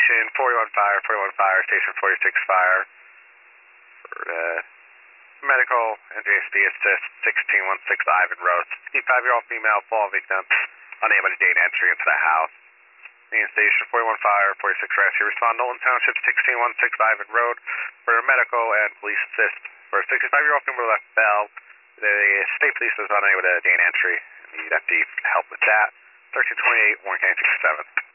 Station 41 Fire, 41 Fire, Station 46 Fire. For medical and JSP assist 1616 Ivan Road. 55-year-old female fall victim unable to gain entry into the house. Main Station 41 Fire, 46 Rescue. Respond Knowlton Township 1616 Ivan Road for medical and police assist. For a 65-year-old female left bell, the state police was unable to gain entry. Need FD help with that. 1328 Warren County 67.